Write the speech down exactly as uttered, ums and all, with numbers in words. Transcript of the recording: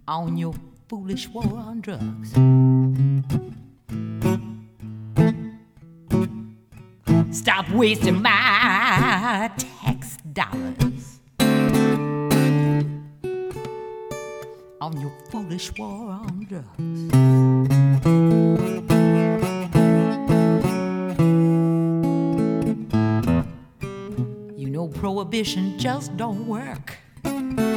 on your foolish war on drugs. Stop wasting my tax dollars on your foolish war on drugs. You know prohibition just don't work.